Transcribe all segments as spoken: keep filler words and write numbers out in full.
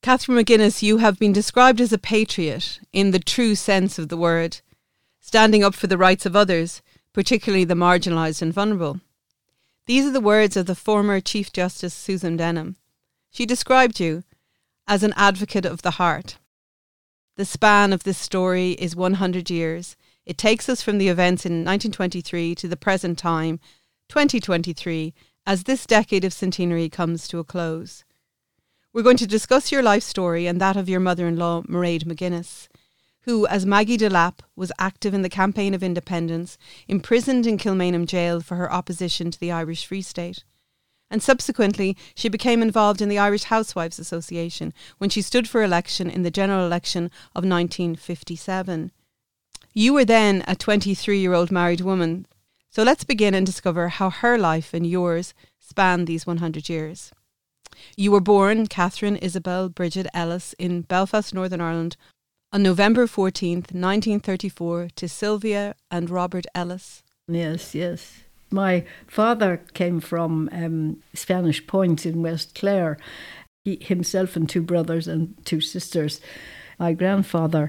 Catherine McGuinness, you have been described as a patriot in the true sense of the word, standing up for the rights of others, particularly the marginalised and vulnerable. These are the words of the former Chief Justice Susan Denham. She described you as an advocate of the heart. The span of this story is one hundred years. It takes us from the events in nineteen twenty-three to the present time, twenty twenty-three, as this decade of centenary comes to a close. We're going to discuss your life story and that of your mother-in-law, Mairead McGuinness, who, as Maggie Delap, was active in the campaign of independence, imprisoned in Kilmainham jail for her opposition to the Irish Free State. And subsequently, she became involved in the Irish Housewives Association when she stood for election in the general election of nineteen fifty-seven. You were then a twenty-three-year-old married woman, so let's begin and discover how her life and yours span these one hundred years. You were born Catherine Isabel Bridget Ellis in Belfast, Northern Ireland, on November fourteenth, nineteen thirty-four, to Sylvia and Robert Ellis. Yes, yes. My father came from um, Spanish Point in West Clare. He, himself and two brothers and two sisters. My grandfather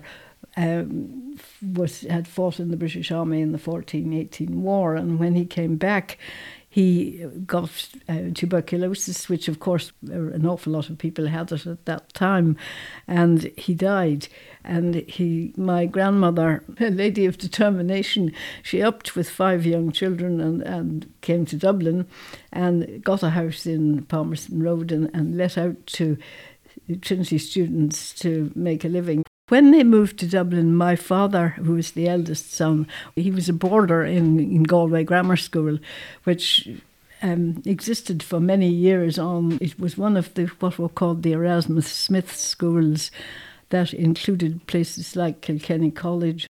um, was had fought in the British Army in the fourteen eighteen war, and when he came back, he got uh, tuberculosis, which of course an awful lot of people had it at that time, and he died. And he, my grandmother, a lady of determination, she upped with five young children and, and came to Dublin and got a house in Palmerston Road and, and let out to Trinity students to make a living. When they moved to Dublin, my father, who was the eldest son, he was a boarder in, in Galway Grammar School, which um, existed for many years on. It was one of the what were called the Erasmus Smith schools that included places like Kilkenny College.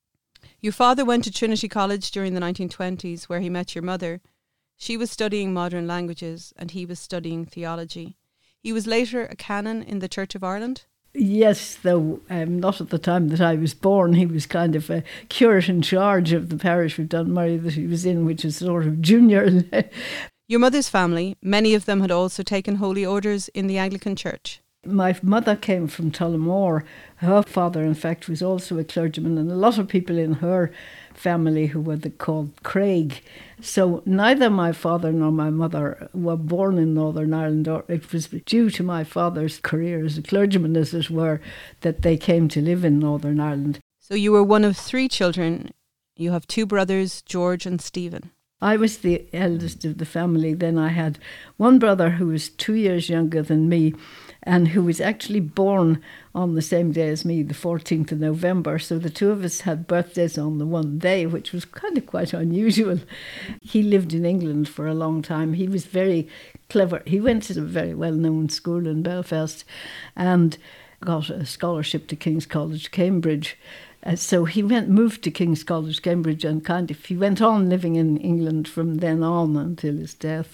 Your father went to Trinity College during the nineteen twenties, where he met your mother. She was studying modern languages and he was studying theology. He was later a canon in the Church of Ireland. Yes, though um, not at the time that I was born. He was kind of a curate in charge of the parish of Dunmurry that he was in, which is sort of junior. Your mother's family, many of them had also taken holy orders in the Anglican Church. My mother came from Tullamore. Her father, in fact, was also a clergyman, and a lot of people in her family who were the, called Craig. So neither my father nor my mother were born in Northern Ireland, or it was due to my father's career as a clergyman, as it were, that they came to live in Northern Ireland. So you were one of three children. You have two brothers, George and Stephen. I was the eldest of the family. Then I had one brother who was two years younger than me and who was actually born on the same day as me, the fourteenth of November. So the two of us had birthdays on the one day, which was kind of quite unusual. He lived in England for a long time. He was very clever. He went to a very well-known school in Belfast and got a scholarship to King's College, Cambridge. Uh, so he went, moved to King's College, Cambridge, and kind of he went on living in England from then on until his death.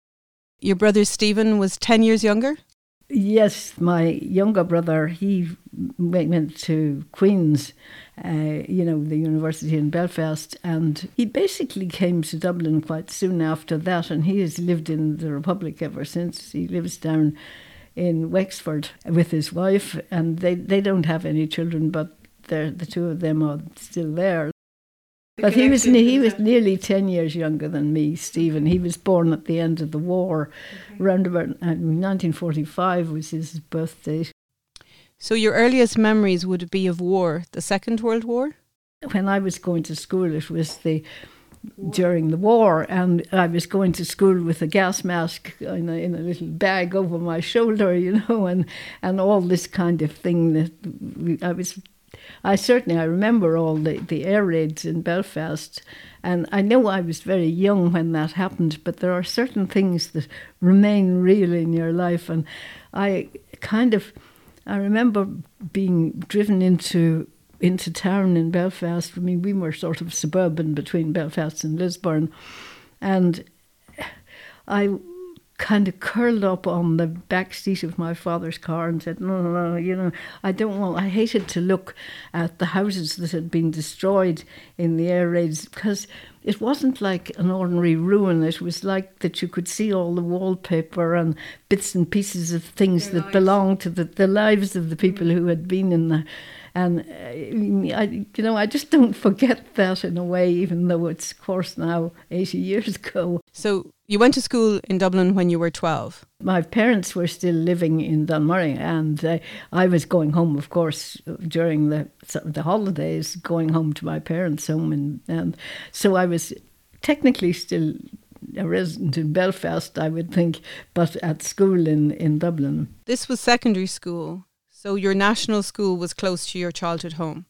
Your brother Stephen was ten years younger? Yes, my younger brother, he went to Queen's, uh, you know, the university in Belfast, and he basically came to Dublin quite soon after that, and he has lived in the Republic ever since. He lives down in Wexford with his wife, and they, they don't have any children, but they're, the two of them are still there. But he was he was nearly ten years younger than me, Stephen. He was born at the end of the war. Okay. Around about uh, nineteen forty-five was his birth date. So your earliest memories would be of war, the Second World War? When I was going to school, it was the during the war, and I was going to school with a gas mask in a, in a little bag over my shoulder, you know, and, and all this kind of thing that we, I was... I certainly, I remember all the, the air raids in Belfast, and I know I was very young when that happened, but there are certain things that remain real in your life, and I kind of, I remember being driven into into town in Belfast. I mean, we were sort of suburban between Belfast and Lisburn, and I kind of curled up on the back seat of my father's car and said, no, no, no, you know, I don't want, I hated to look at the houses that had been destroyed in the air raids, because it wasn't like an ordinary ruin. It was like that you could see all the wallpaper and bits and pieces of things Their that lives. belonged to the, the lives of the people who had been in the... And, uh, I, you know, I just don't forget that in a way, even though it's, of course, now eighty years ago. So you went to school in Dublin when you were twelve? My parents were still living in Dunmurry, and uh, I was going home, of course, during the the holidays, going home to my parents' home. And, and so I was technically still a resident in Belfast, I would think, but at school in, in Dublin. This was secondary school. So your national school was close to your childhood home?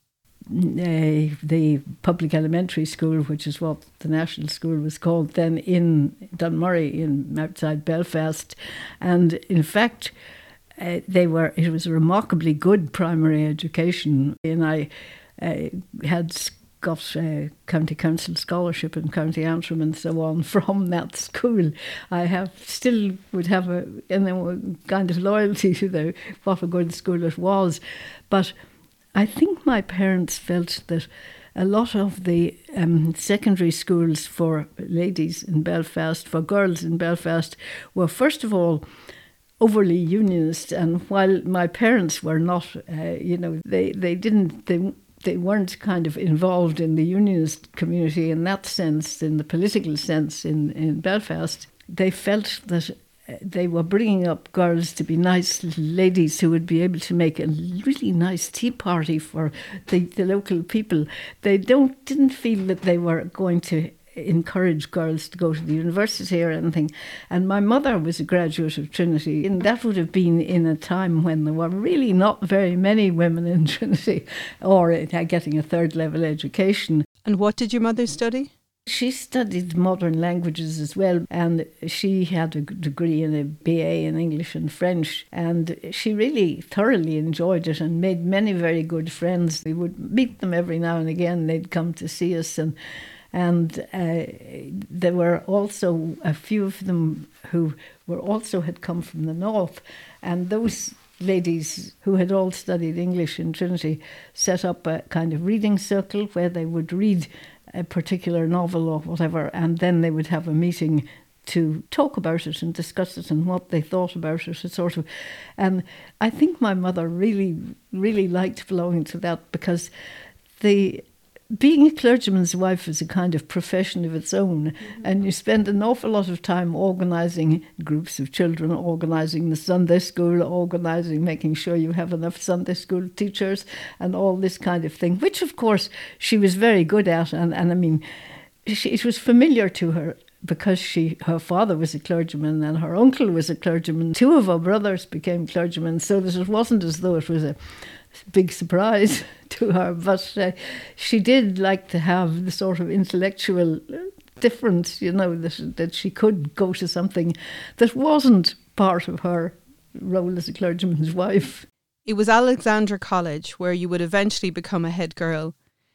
Uh, the public elementary school, which is what the national school was called then, in Dunmurry, in outside Belfast. And in fact, uh, they were. It was a remarkably good primary education. And I uh, had got a county council scholarship in County Antrim and so on from that school. I have still would have a, you know, a kind of loyalty to the what a good school it was. But I think my parents felt that a lot of the um, secondary schools for ladies in Belfast, for girls in Belfast, were first of all overly unionist. And while my parents were not, uh, you know, they, they didn't... They, They weren't kind of involved in the unionist community in that sense, in the political sense in, in Belfast. They felt that they were bringing up girls to be nice little ladies who would be able to make a really nice tea party for the, the local people. They don't didn't feel that they were going to encourage girls to go to the university or anything. And my mother was a graduate of Trinity, and that would have been in a time when there were really not very many women in Trinity or getting a third level education. And what did your mother study? She studied modern languages as well, and she had a degree in a B A in English and French, and she really thoroughly enjoyed it and made many very good friends. We would meet them every now and again. They'd come to see us, and And uh, there were also a few of them who were also had come from the north. And those ladies who had all studied English in Trinity set up a kind of reading circle where they would read a particular novel or whatever, and then they would have a meeting to talk about it and discuss it and what they thought about it, a sort of. And I think my mother really, really liked belonging to that, because the being a clergyman's wife is a kind of profession of its own, mm-hmm. and you spend an awful lot of time organising groups of children, organising the Sunday school, organising, making sure you have enough Sunday school teachers and all this kind of thing, which of course she was very good at. And, and I mean, she, it was familiar to her because she, her father was a clergyman and her uncle was a clergyman. Two of her brothers became clergymen, so that it wasn't as though it was a big surprise to her, but uh, she did like to have the sort of intellectual difference, you know, that that she could go to something that wasn't part of her role as a clergyman's wife. It was Alexandra College, where you would eventually become a head girl.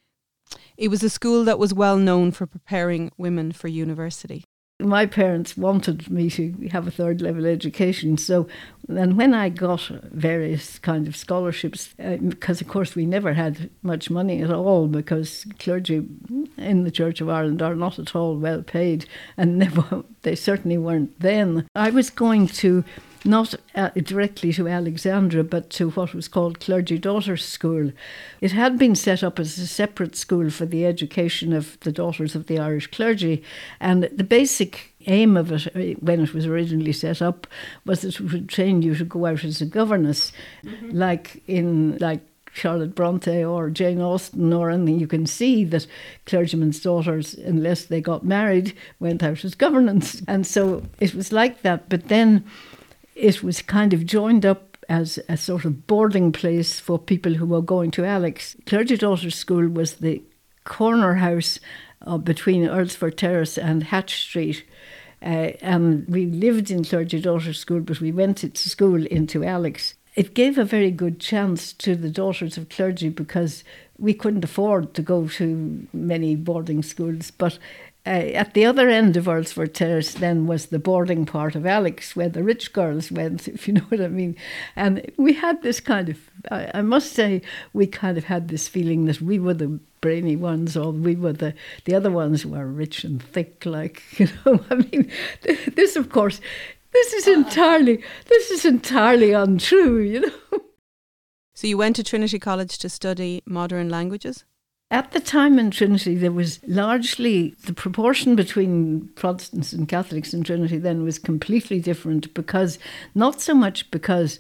It was a school that was well known for preparing women for university. My parents wanted me to have a third level education, so and when I got various kind of scholarships, uh, because of course we never had much money at all, because clergy in the Church of Ireland are not at all well paid, and never, they certainly weren't then. I was going to not uh, directly to Alexandra, but to what was called Clergy Daughters School. It had been set up as a separate school for the education of the daughters of the Irish clergy, and the basic aim of it, when it was originally set up, was that it would train you to go out as a governess, mm-hmm. like in like Charlotte Bronte or Jane Austen or anything. You can see that clergymen's daughters, unless they got married, went out as governants. And so it was like that, but then it was kind of joined up as a sort of boarding place for people who were going to Alex. Clergy Daughters School was the corner house uh, between Earlsford Terrace and Hatch Street. Uh, and we lived in Clergy Daughters School, but we went to school into Alex. It gave a very good chance to the daughters of clergy, because we couldn't afford to go to many boarding schools, but uh, at the other end of Earlsworth Terrace then was the boarding part of Alex, where the rich girls went, if you know what I mean. And we had this kind of, I, I must say, we kind of had this feeling that we were the brainy ones, or we were the, the other ones were rich and thick, like, you know, I mean, this, of course, this is entirely, this is entirely untrue, you know. So you went to Trinity College to study modern languages? At the time in Trinity, there was largely, the proportion between Protestants and Catholics in Trinity then was completely different, because, not so much because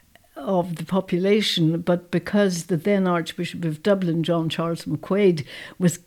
of the population, but because the then Archbishop of Dublin, John Charles McQuaid, was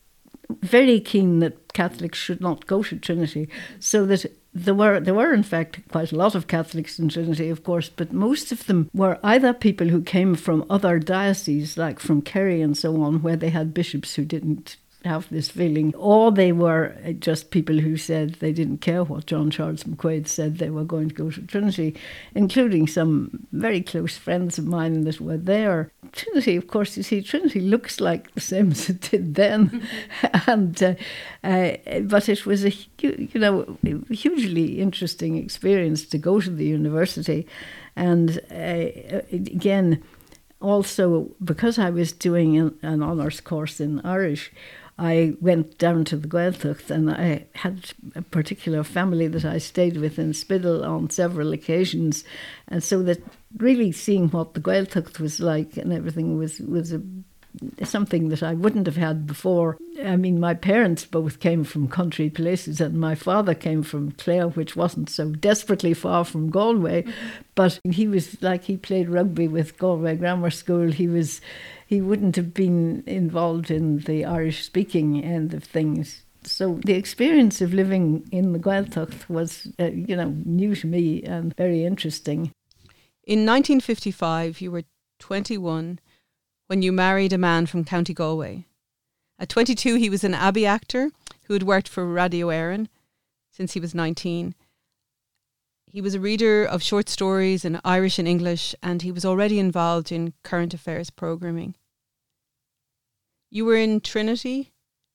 very keen that Catholics should not go to Trinity, so that there were, there were in fact quite a lot of Catholics in Trinity, of course, but most of them were either people who came from other dioceses, like from Kerry and so on, where they had bishops who didn't have this feeling, or they were just people who said they didn't care what John Charles McQuaid said, they were going to go to Trinity, including some very close friends of mine that were there. Trinity, of course, you see, Trinity looks like the same as it did then, and uh, uh, but it was a you know hugely interesting experience to go to the university, and uh, again, also because I was doing an, an honours course in Irish, I went down to the Gaeltacht, and I had a particular family that I stayed with in Spiddal on several occasions, and so that really seeing what the Gaeltacht was like and everything was was a, something that I wouldn't have had before. I mean, my parents both came from country places, and my father came from Clare, which wasn't so desperately far from Galway, mm-hmm. but he was like, he played rugby with Galway Grammar School. He was, he wouldn't have been involved in the Irish speaking end of things. So the experience of living in the Gaeltacht was, uh, you know, new to me and very interesting. In nineteen fifty-five, you were twenty-one when you married a man from County Galway. At twenty-two, he was an Abbey actor who had worked for Radio Éireann since he was nineteen. He was a reader of short stories in Irish and English, and he was already involved in current affairs programming. You were in Trinity.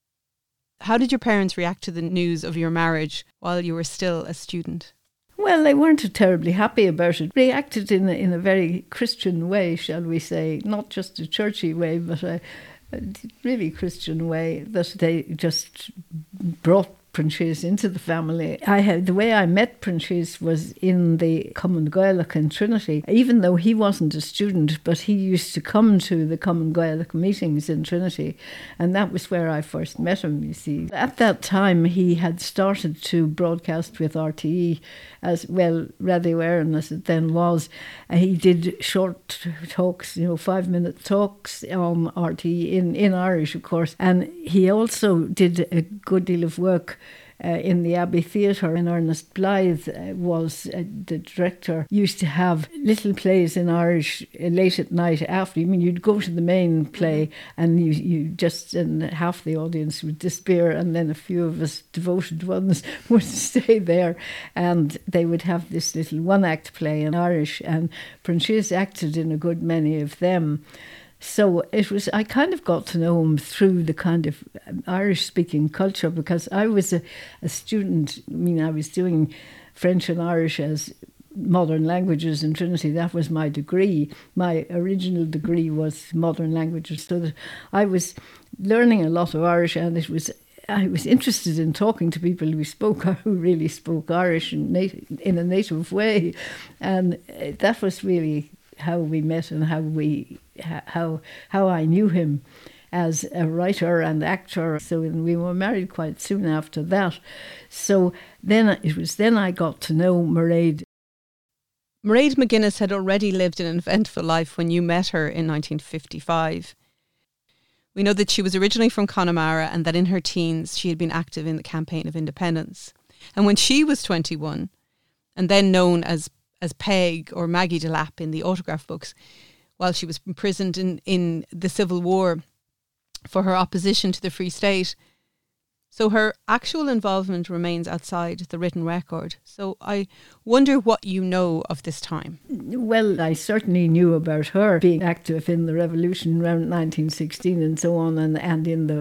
How did your parents react to the news of your marriage while you were still a student? Well, they weren't terribly happy about it. They acted in a, in a very Christian way, shall we say, not just a churchy way, but a, a really Christian way, that they just brought Princhis into the family. I had, the way I met Princhis was in the Common Gaelic in Trinity, even though he wasn't a student, but he used to come to the Common Gaelic meetings in Trinity, and that was where I first met him, you see. At that time, he had started to broadcast with R T E, as well, Radio Éireann as it then was. And he did short talks, you know, five-minute talks on R T E in, in Irish, of course, and he also did a good deal of work Uh, in the Abbey Theatre. And Ernest Blythe uh, was uh, the director, used to have little plays in Irish uh, late at night after. I mean, you'd go to the main play and you, you just, and half the audience would disappear, and then a few of us devoted ones would stay there, and they would have this little one-act play in Irish, and Princhis acted in a good many of them. So it was, I kind of got to know him through the kind of Irish-speaking culture, because I was a, a student. I mean, I was doing French and Irish as modern languages in Trinity. That was my degree. My original degree was modern languages, so that I was learning a lot of Irish, and it was I was interested in talking to people who spoke, who really spoke Irish in, nat- in a native way, and that was really how we met and how we how how I knew him as a writer and actor. So we were married quite soon after that. So then it was then I got to know Mairead. Mairead McGuinness had already lived an eventful life when you met her in nineteen fifty-five. We know that she was originally from Connemara, and that in her teens she had been active in the campaign of independence. And when she was twenty-one, and then known as as Peg or Maggie de Lapp in the autograph books, while she was imprisoned in, in the Civil War for her opposition to the Free State. So her actual involvement remains outside the written record. So I wonder what you know of this time. Well, I certainly knew about her being active in the revolution around nineteen sixteen and so on, and, and in the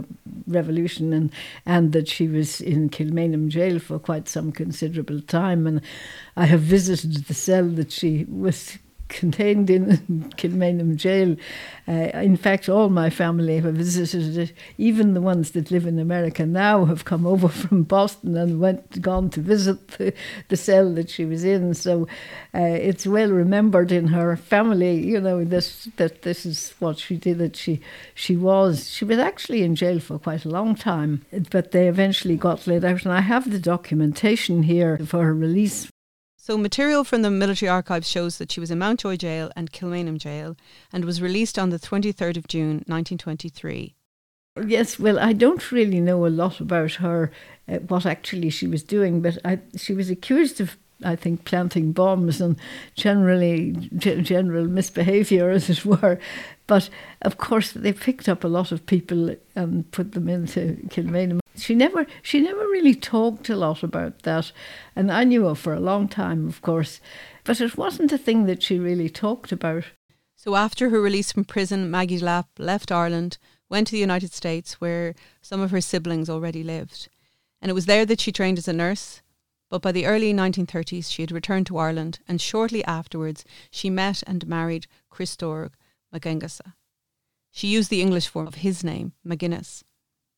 revolution, and, and that she was in Kilmainham jail for quite some considerable time. And I have visited the cell that she was contained in Kilmainham jail. Uh, in fact, all my family have visited it. Even the ones that live in America now have come over from Boston and went gone to visit the, the cell that she was in. So uh, it's well remembered in her family, you know, this, that this is what she did. That she she was she was actually in jail for quite a long time, but they eventually got let out. And I have the documentation here for her release. So material from the military archives shows that she was in Mountjoy Jail and Kilmainham Jail and was released on the twenty-third of June nineteen twenty-three. Yes, well, I don't really know a lot about her, uh, what actually she was doing, but I, she was accused of, I think, planting bombs and generally g- general misbehaviour, as it were. But of course, they picked up a lot of people and put them into Kilmainham. She never, she never really talked a lot about that, and I knew her for a long time, of course, but it wasn't a thing that she really talked about. So after her release from prison, Maggie Lapp left Ireland, went to the United States, where some of her siblings already lived, and it was there that she trained as a nurse. But by the early nineteen thirties, she had returned to Ireland, and shortly afterwards, she met and married Christopher McGinnis. She used the English form of his name, McGuinness.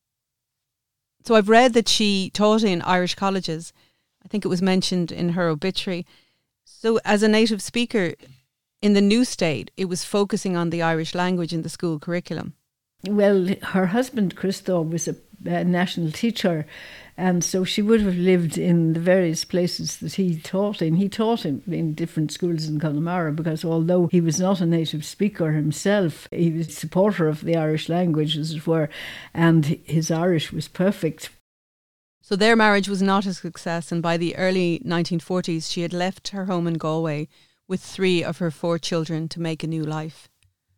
So I've read that she taught in Irish colleges. I think it was mentioned in her obituary. So as a native speaker, in the new state, it was focusing on the Irish language in the school curriculum. Well, her husband, Christoph, was a, a national teacher, and so she would have lived in the various places that he taught in. He taught in, in different schools in Connemara because although he was not a native speaker himself, he was a supporter of the Irish language, as it were, and his Irish was perfect. So their marriage was not a success, and by the early nineteen forties, she had left her home in Galway with three of her four children to make a new life.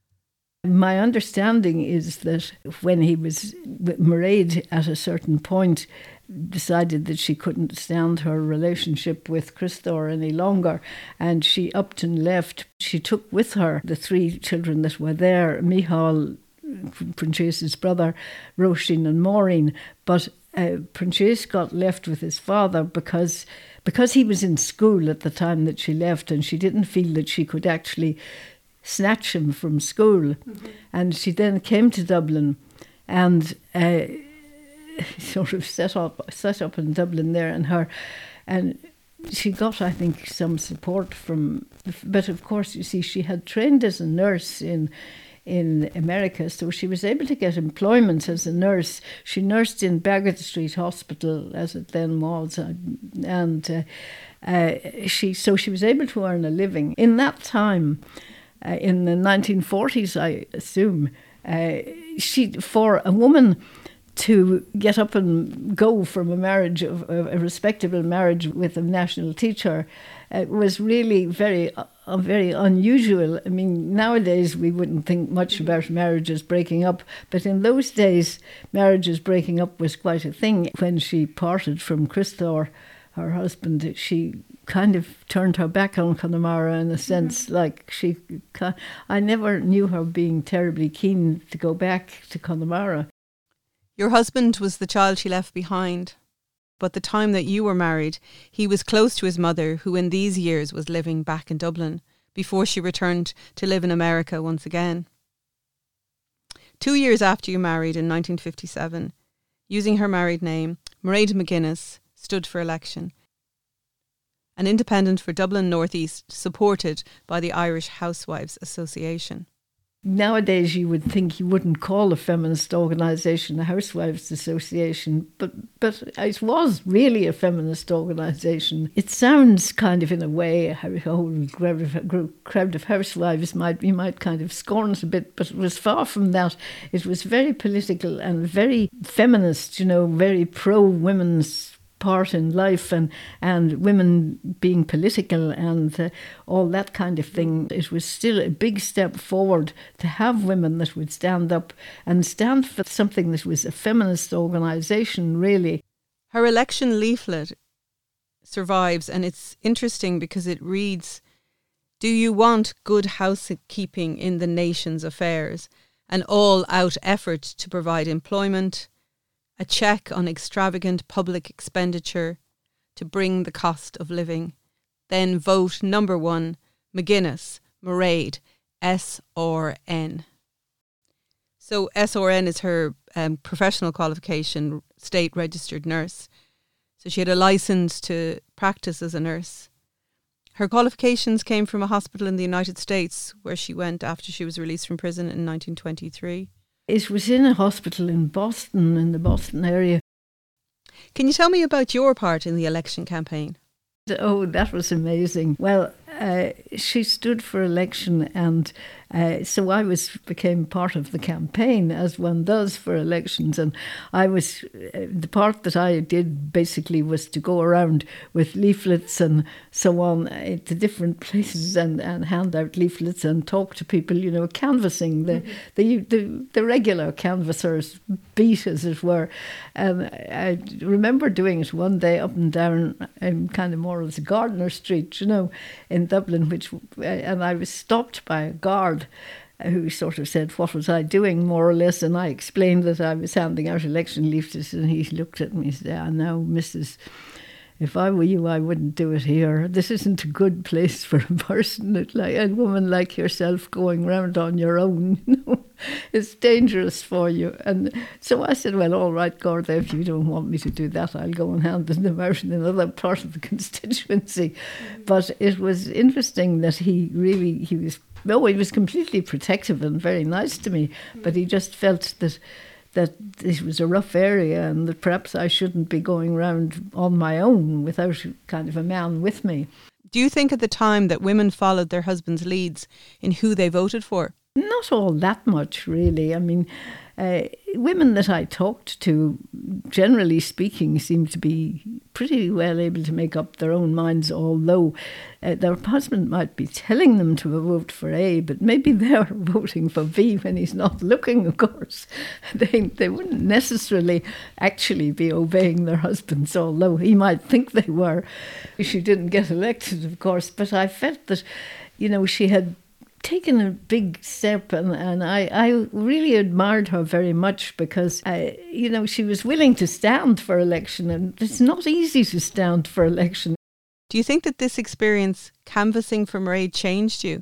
My understanding is that when he was, Mairead at a certain point decided that she couldn't stand her relationship with Christopher any longer, and she upped and left. She took with her the three children that were there, Micheál, Prince's brother, Roisin and Maureen, but uh, Prince got left with his father because because he was in school at the time that she left, and she didn't feel that she could actually snatch him from school. Mm-hmm. And she then came to Dublin and uh, sort of set up set up in Dublin there, and her and she got, I think, some support from, but of course, you see, she had trained as a nurse in in America, so she was able to get employment as a nurse. She nursed in Baggot Street Hospital, as it then was, and uh, uh, she so she was able to earn a living. In that time, uh, in the nineteen forties, I assume, uh, she for a woman to get up and go from a marriage, of a respectable marriage with a national teacher, uh, was really very, uh, very unusual. I mean, nowadays we wouldn't think much about marriages breaking up, but in those days, marriages breaking up was quite a thing. When she parted from Christopher, her husband, she kind of turned her back on Connemara in a sense, mm-hmm. like she, I never knew her being terribly keen to go back to Connemara. Your husband was the child she left behind, but the time that you were married, he was close to his mother, who in these years was living back in Dublin, before she returned to live in America once again. Two years after you married, in nineteen fifty-seven, using her married name, Mairead McGuinness stood for election, an independent for Dublin North East, supported by the Irish Housewives Association. Nowadays, you would think you wouldn't call a feminist organisation a Housewives Association, but but it was really a feminist organisation. It sounds kind of, in a way, a whole crowd of housewives might you might kind of scorn it a bit, but it was far from that. It was very political and very feminist, you know, very pro-women's part in life, and and women being political and uh, all that kind of thing. It was still a big step forward to have women that would stand up and stand for something that was a feminist organisation, really. Her election leaflet survives, and it's interesting because it reads, "Do you want good housekeeping in the nation's affairs? An all-out effort to provide employment, a check on extravagant public expenditure to bring the cost of living. Then vote number one, McGuinness, Mairead, S R N. So S R N is her um, professional qualification, state registered nurse. So she had a license to practice as a nurse. Her qualifications came from a hospital in the United States where she went after she was released from prison in nineteen twenty-three. It was in a hospital in Boston, in the Boston area. Can you tell me about your part in the election campaign? Oh, that was amazing. Well, uh, she stood for election, and uh, so I was became part of the campaign, as one does for elections. And I was uh, the part that I did basically was to go around with leaflets and so on uh, to different places and, and hand out leaflets and talk to people. You know, canvassing the mm-hmm. the, the the regular canvassers' beat, as it were. And I remember doing it one day up and down, um, kind of more as Gardiner Street, you know, in Dublin, which uh, and I was stopped by a guard who sort of said, what was I doing, more or less, and I explained that I was handing out election leaflets, and he looked at me and said, ah, now, Missus if I were you, I wouldn't do it here. This isn't a good place for a person, like a woman like yourself going round on your own. You know, it's dangerous for you. And so I said, well, all right, Garda, if you don't want me to do that, I'll go and hand them out in another part of the constituency. Mm-hmm. But it was interesting that he really, he was, no, he was completely protective and very nice to me, mm-hmm. but he just felt that that this was a rough area and that perhaps I shouldn't be going round on my own without kind of a man with me. Do you think at the time that women followed their husbands' leads in who they voted for? Not all that much, really. I mean, uh, women that I talked to, generally speaking, seemed to be pretty well able to make up their own minds, although uh, their husband might be telling them to vote for A, but maybe they're voting for B when he's not looking, of course. They, they wouldn't necessarily actually be obeying their husbands, although he might think they were. She didn't get elected, of course, but I felt that, you know, she had taken a big step, and, and I, I really admired her very much because, I, you know, she was willing to stand for election, and it's not easy to stand for election. Do you think that this experience canvassing for Mairead changed you?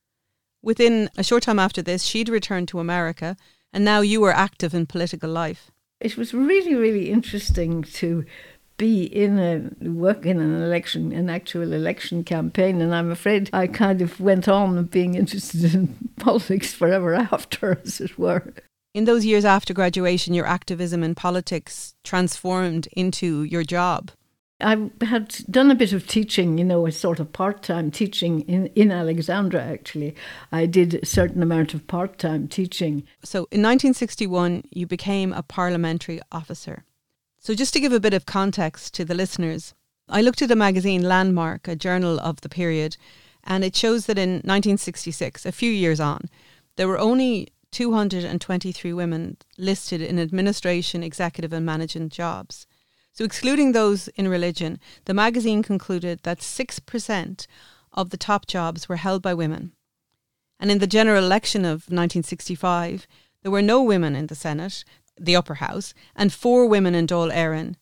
Within a short time after this, she'd returned to America, and now you were active in political life. It was really, really interesting to be in a work in an election, an actual election campaign, and I'm afraid I kind of went on being interested in politics forever after, as it were. In those years after graduation, your activism in politics transformed into your job. I had done a bit of teaching, you know, a sort of part-time teaching in, in Alexandra, actually. I did a certain amount of part-time teaching. So in nineteen sixty-one, you became a parliamentary officer. So just to give a bit of context to the listeners, I looked at a magazine, Landmark, a journal of the period, and it shows that in nineteen sixty-six, a few years on, there were only two hundred twenty-three women listed in administration, executive and management jobs. So excluding those in religion, the magazine concluded that six percent of the top jobs were held by women. And in the general election of nineteen sixty-five, there were no women in the Senate, the upper house, and four women in Dáil Éireann.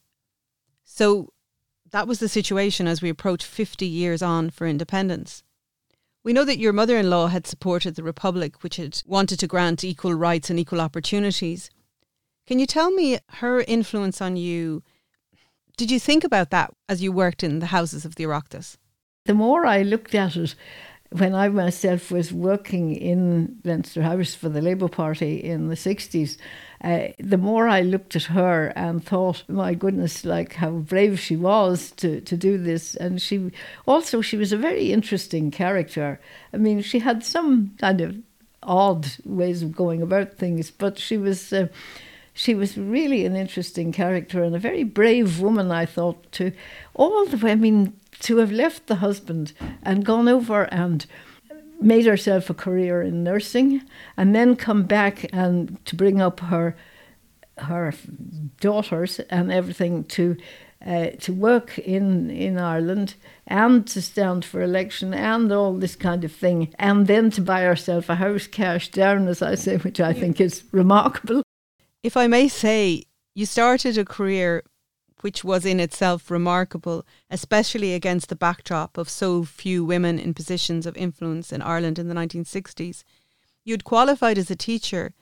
So that was the situation as we approach fifty years on for independence. We know that your mother-in-law had supported the Republic, which had wanted to grant equal rights and equal opportunities. Can you tell me her influence on you? Did you think about that as you worked in the houses of the Oireachtas? The more I looked at it, when I myself was working in Leinster House for the Labour Party in the sixties, uh, the more I looked at her and thought, my goodness, like how brave she was to, to do this. And she also, she was a very interesting character. I mean, she had some kind of odd ways of going about things, but she was... Uh, She was really an interesting character and a very brave woman, I thought, to all the way, I mean, to have left the husband and gone over and made herself a career in nursing and then come back and to bring up her her daughters and everything to uh, to work in, in Ireland and to stand for election and all this kind of thing, and then to buy herself a house cash down, as I say, which I think is remarkable. If I may say, You started a career which was in itself remarkable, especially against the backdrop of so few women in positions of influence in Ireland in the nineteen sixties. You'd qualified as a teacher,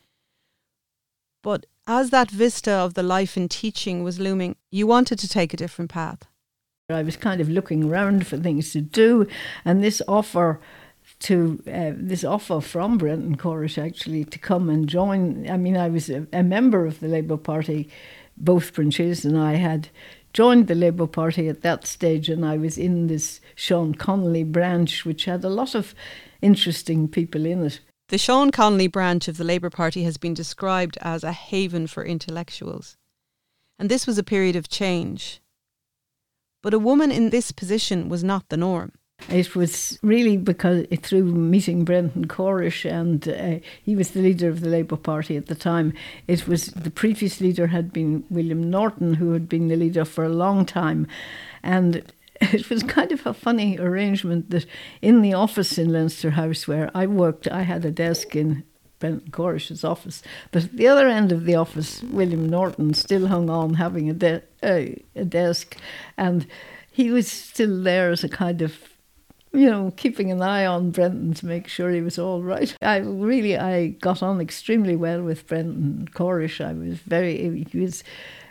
but as that vista of the life in teaching was looming, you wanted to take a different path. I was kind of looking around for things to do, and this offer to uh, this offer from Brendan Corish actually to come and join. I mean, I was a, a member of the Labour Party. Both Princes and I had joined the Labour Party at that stage, and I was in this Sean Connolly branch, which had a lot of interesting people in it. The Sean Connolly branch of the Labour Party has been described as a haven for intellectuals. And this was a period of change. But a woman in this position was not the norm. It was really because through meeting Brendan Corish, and uh, he was the leader of the Labour Party at the time. It was the previous leader had been William Norton, who had been the leader for a long time. And it was kind of a funny arrangement that in the office in Leinster House where I worked, I had a desk in Brendan Corish's office. But at the other end of the office, William Norton still hung on having a, de- uh, a desk. And he was still there as a kind of, you know, keeping an eye on Brendan to make sure he was all right. I really, I got on extremely well with Brendan Corish. I was very, he was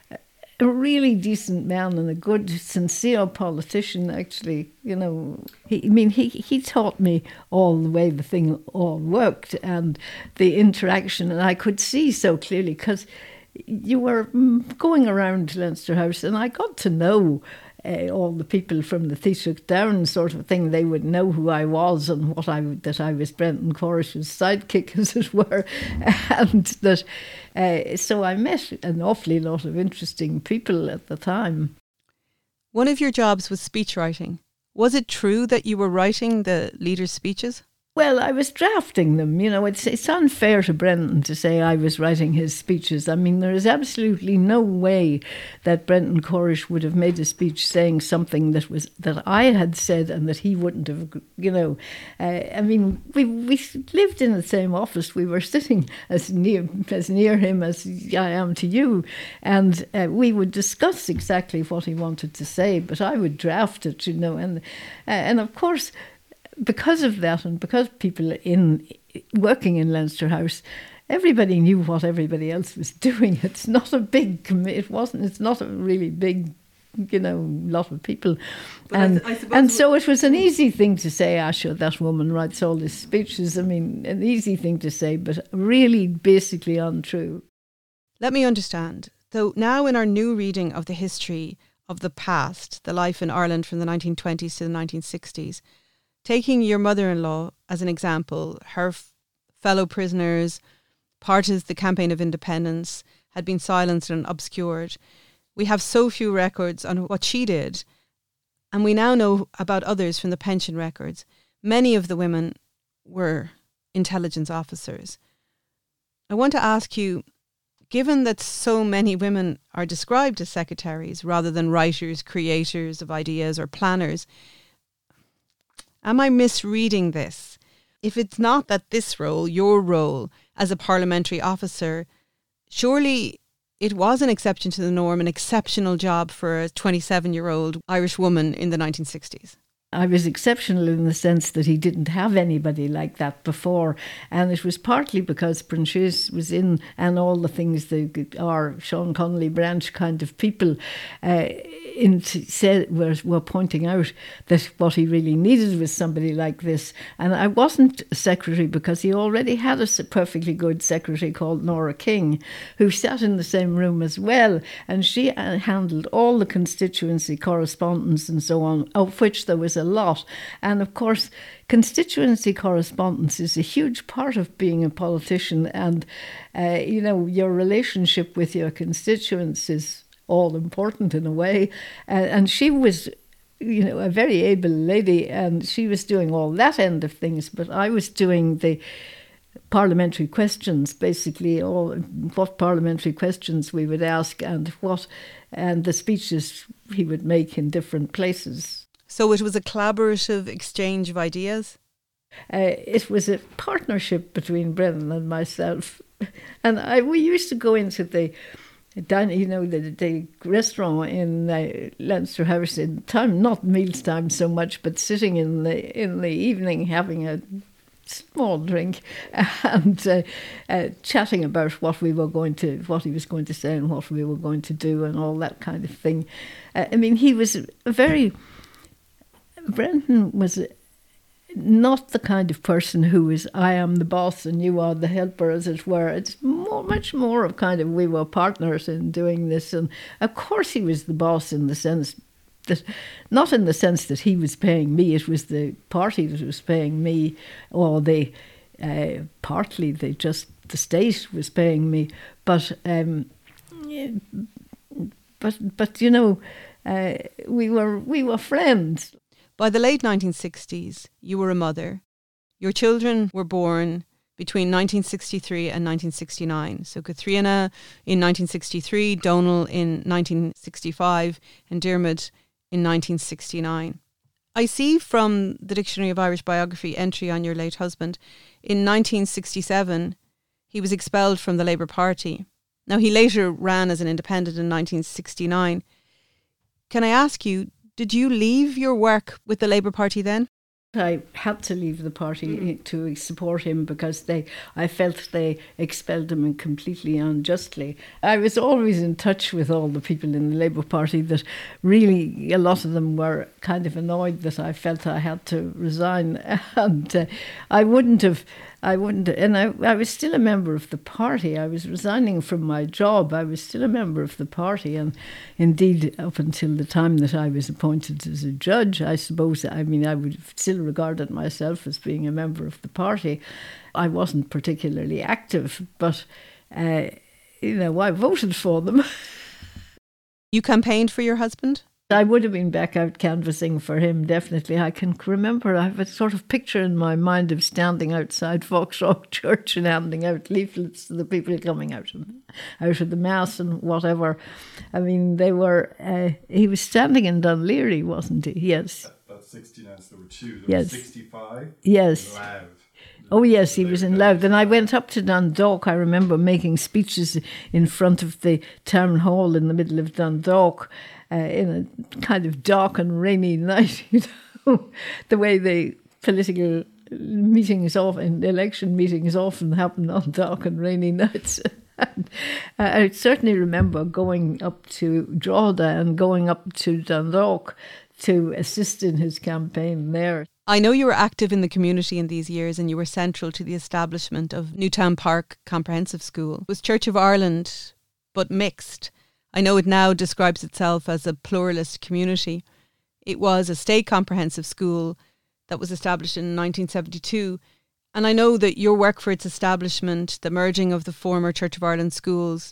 a really decent man and a good, sincere politician, actually. You know, he, I mean, he, he taught me all the way the thing all worked and the interaction, and I could see so clearly because you were going around Leinster House and I got to know Uh, all the people from the Taoiseach down sort of thing. They would know who I was and what I that I was Brendan Corish's sidekick, as it were, and that uh, so I met an awfully lot of interesting people at the time. One of your jobs was speech writing. Was it true that you were writing the leaders' speeches? Well, I was drafting them. You know, it's it's unfair to Brendan to say I was writing his speeches. I mean, there is absolutely no way that Brendan Corish would have made a speech saying something that was that I had said and that he wouldn't have. You know, uh, I mean, we we lived in the same office. We were sitting as near as near him as I am to you, and uh, we would discuss exactly what he wanted to say. But I would draft it, you know, and uh, and of course, because of that, and because people in working in Leinster House, everybody knew what everybody else was doing. It's not a big, it wasn't, it's not a really big, you know, lot of people. But and I, I and so it was an easy thing to say, ah, sure, that woman writes all these speeches. I mean, an easy thing to say, but really basically untrue. Let me understand. So now in our new reading of the history of the past, the life in Ireland from the nineteen twenties to the nineteen sixties, taking your mother-in-law as an example, her f- fellow prisoners, part of the campaign of independence, had been silenced and obscured. We have so few records on what she did, and we now know about others from the pension records. Many of the women were intelligence officers. I want to ask you, given that so many women are described as secretaries rather than writers, creators of ideas or planners, am I misreading this? If it's not that this role, your role as a parliamentary officer, surely it was an exception to the norm, an exceptional job for a twenty-seven-year-old Irish woman in the nineteen sixties. I was exceptional in the sense that he didn't have anybody like that before. And it was partly because Princes was in, and all the things that our Sean Connolly branch kind of people uh, in said were, were pointing out that what he really needed was somebody like this. And I wasn't a secretary because he already had a perfectly good secretary called Nora King, who sat in the same room as well. And she handled all the constituency correspondence and so on, of which there was a lot. And of course, constituency correspondence is a huge part of being a politician, and uh, you know, your relationship with your constituents is all important in a way. Uh, and she was, you know, a very able lady, and she was doing all that end of things, but I was doing the parliamentary questions, basically all what parliamentary questions we would ask and what and the speeches he would make in different places. So it was a collaborative exchange of ideas? Uh, it was a partnership between Brendan and myself. And I we used to go into the down, you know, the, the restaurant in uh, Leinster House in time, not meals time so much, but sitting in the in the evening having a small drink and uh, uh, chatting about what we were going to, what he was going to say and what we were going to do and all that kind of thing. Uh, I mean, he was a very, Brendan was not the kind of person who is, I am the boss and you are the helper, as it were. It's more, much more of kind of, we were partners in doing this. And of course he was the boss in the sense that, not in the sense that he was paying me, it was the party that was paying me, or the, uh, partly the just, the state was paying me. But, um, but, but you know, uh, we were, we were friends. By the late nineteen sixties, you were a mother. Your children were born between nineteen sixty-three and nineteen sixty-nine. So Catriona in nineteen sixty-three, Donal in nineteen sixty-five, and Diarmuid in nineteen sixty-nine. I see from the Dictionary of Irish Biography entry on your late husband, in nineteen sixty-seven, he was expelled from the Labour Party. Now, he later ran as an independent in nineteen sixty-nine. Can I ask you, did you leave your work with the Labour Party then? I had to leave the party mm. to support him because they, I felt they expelled him completely unjustly. I was always in touch with all the people in the Labour Party that really, a lot of them were kind of annoyed that I felt I had to resign. And uh, I wouldn't have, I wouldn't, and I, I was still a member of the party. I was resigning from my job. I was still a member of the party. And indeed, up until the time that I was appointed as a judge, I suppose, I mean, I would still regarded myself as being a member of the party. I wasn't particularly active, but, uh, you know, I voted for them. You campaigned for your husband? I would have been back out canvassing for him, definitely. I can remember, I have a sort of picture in my mind of standing outside Foxrock Church and handing out leaflets to the people coming out of, out of the Mass and whatever. I mean, they were, uh, he was standing in Dunleary, wasn't he? Yes. That's sixty-nine, so there were two. There yes. was sixty-five. Yes. And Louth. Oh, yes, he was in Louth. And I went up to Dundalk. I remember making speeches in front of the town hall in the middle of Dundalk uh, in a kind of dark and rainy night, you know, the way the political meetings often, election meetings often happen on dark and rainy nights. And I certainly remember going up to Drogheda and going up to Dundalk to assist in his campaign there. I know you were active in the community in these years and you were central to the establishment of Newtown Park Comprehensive School. It was Church of Ireland, but mixed. I know it now describes itself as a pluralist community. It was a state comprehensive school that was established in nineteen seventy-two. And I know that your work for its establishment, the merging of the former Church of Ireland schools,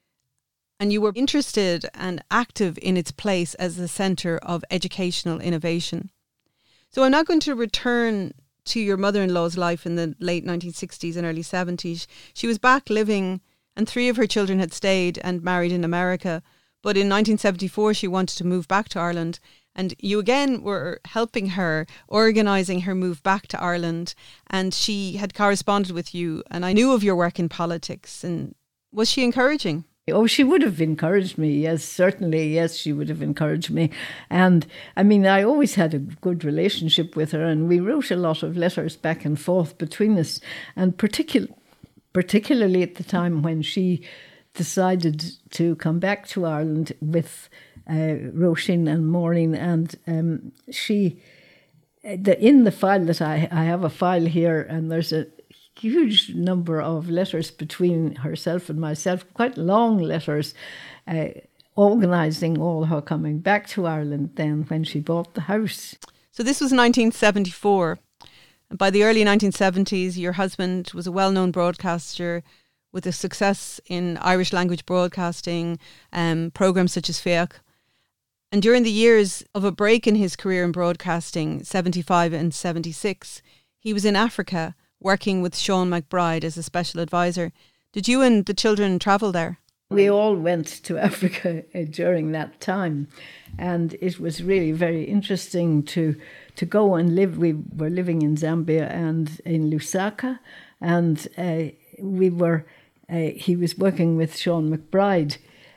and you were interested and active in its place as a centre of educational innovation. So I'm now going to return to your mother-in-law's life in the late nineteen sixties and early seventies. She was back living and three of her children had stayed and married in America. But in nineteen seventy-four, she wanted to move back to Ireland. And you again were helping her, organising her move back to Ireland. And she had corresponded with you. And I knew of your work in politics. And was she encouraging? Oh, she would have encouraged me. Yes, certainly. Yes, she would have encouraged me. And I mean, I always had a good relationship with her, and we wrote a lot of letters back and forth between us. And particular, particularly at the time when she decided to come back to Ireland with uh, Roisin and Maureen, and um, she, the, in the file that I, I have a file here, and there's a huge number of letters between herself and myself, quite long letters, uh, organising all her coming back to Ireland then when she bought the house. So this was nineteen seventy-four. By the early nineteen seventies, your husband was a well-known broadcaster with a success in Irish language broadcasting, um, programmes such as Féach. And during the years of a break in his career in broadcasting, seventy-five and seventy-six, he was in Africa working with Sean McBride as a special advisor. Did you and the children travel there? We all went to Africa during that time, and it was really very interesting to to go and live. We were living in Zambia and in Lusaka, and uh, we were. Uh, he was working with Sean McBride,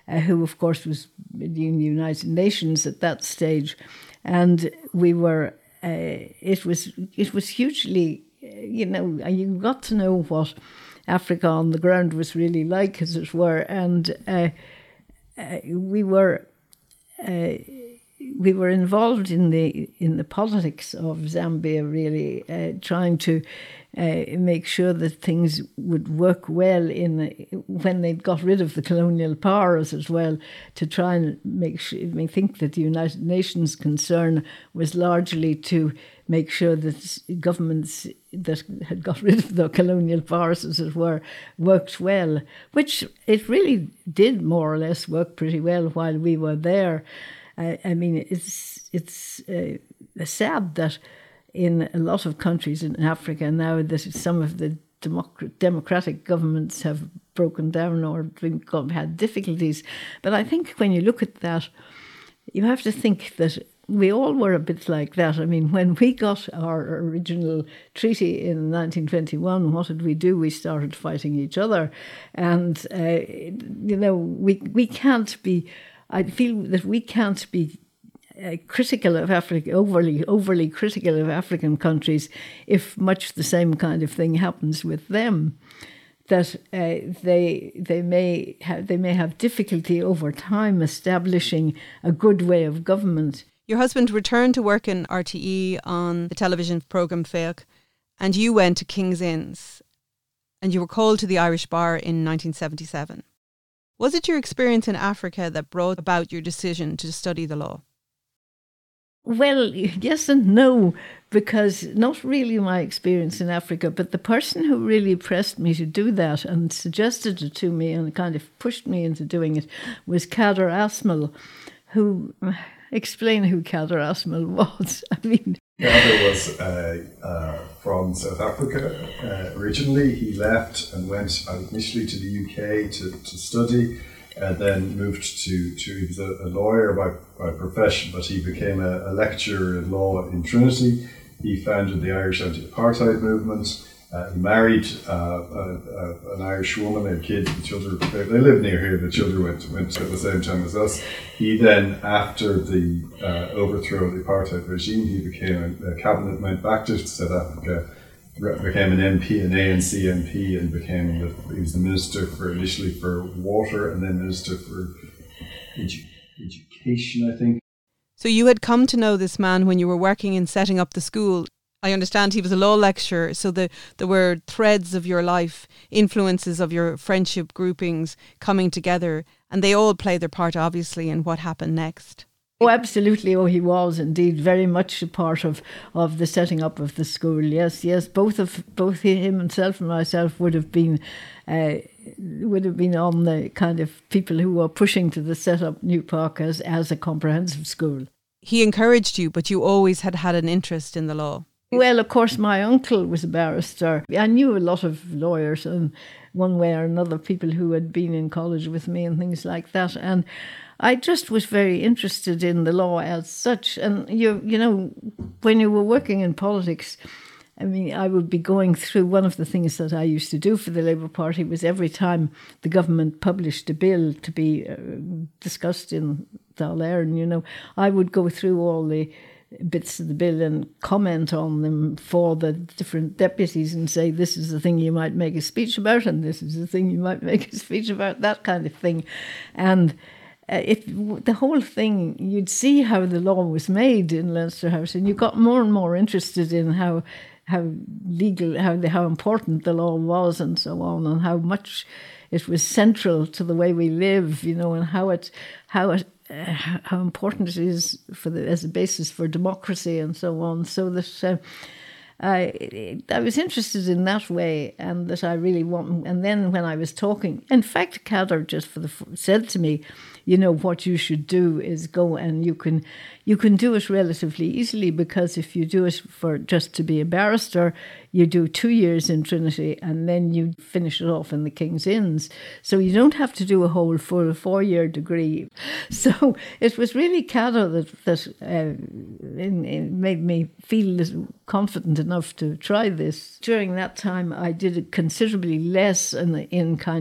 uh, who of course was in the United Nations at that stage, and we were. Uh, it was it was hugely, you know, you got to know what Africa on the ground was really like, as it were, and uh, uh, we were. Uh, We were involved in the in the politics of Zambia, really, uh, trying to uh, make sure that things would work well in the, when they got rid of the colonial powers as well, to try and make sure. I mean, think that the United Nations' concern was largely to make sure that governments that had got rid of the colonial powers, as it were, worked well, which it really did more or less work pretty well while we were there. I mean, it's it's uh, sad that in a lot of countries in Africa now that some of the democ- democratic governments have broken down or been, had difficulties. But I think when you look at that, you have to think that we all were a bit like that. I mean, when we got our original treaty in nineteen twenty-one, what did we do? We started fighting each other. And, uh, you know, we we can't be... I feel that we can't be uh, critical of Africa, overly overly critical of African countries, if much the same kind of thing happens with them. That uh, they they may have they may have difficulty over time establishing a good way of government. Your husband returned to work in R T E on the television programme Féach, and you went to King's Inns, and you were called to the Irish Bar in nineteen seventy-seven. Was it your experience in Africa that brought about your decision to study the law? Well, yes and no, because not really my experience in Africa, but the person who really pressed me to do that and suggested it to me and kind of pushed me into doing it was Kader Asmal, who... Explain who Kader Asmal was. I mean... Kader was uh, uh, from South Africa uh, originally. He left and went uh, initially to the U K to, to study, and then moved to, to he was a, a lawyer by, by profession, but he became a, a lecturer in law in Trinity. He founded the Irish anti-apartheid movement. Uh, he married uh, a, a, an Irish woman. They had kids. The children, they, they lived near here. The children went, went at the same time as us. He then, after the uh, overthrow of the apartheid regime, he became a, a cabinet, went back to South Africa, became an M P, an A N C M P, and became the, he was the minister for initially for water and then minister for edu- education, I think. So you had come to know this man when you were working in setting up the school. I understand he was a law lecturer, so the, there were threads of your life, influences of your friendship groupings coming together, and they all played their part, obviously, in what happened next. Oh, absolutely. Oh, he was indeed very much a part of, of the setting up of the school. Yes, yes. Both of both him himself and myself would have been uh, would have been on the kind of people who were pushing to the set up New Park as, as a comprehensive school. He encouraged you, but you always had had an interest in the law. Well, of course, my uncle was a barrister. I knew a lot of lawyers and one way or another, people who had been in college with me and things like that. And I just was very interested in the law as such. And, you you know, when you were working in politics, I mean, I would be going through, one of the things that I used to do for the Labour Party was every time the government published a bill to be uh, discussed in Dáil Éireann, you know, I would go through all the bits of the bill and comment on them for the different deputies and say, this is the thing you might make a speech about and this is the thing you might make a speech about, that kind of thing. And uh, it the whole thing, you'd see how the law was made in Leinster House, and you got more and more interested in how how legal, how the, how important the law was and so on, and how much it was central to the way we live, you know, and how it how it Uh, how important it is for the, as a basis for democracy and so on. So that uh, I I was interested in that way, and that I really want. And then when I was talking, in fact, Kader just for the said to me, you know, what you should do is go and you can you can do it relatively easily, because if you do it for just to be a barrister, you do two years in Trinity and then you finish it off in the King's Inns. So you don't have to do a whole full four-year degree. So it was really Kader that, that uh, in, in made me feel confident enough to try this. During that time, I did it considerably less in, in kind of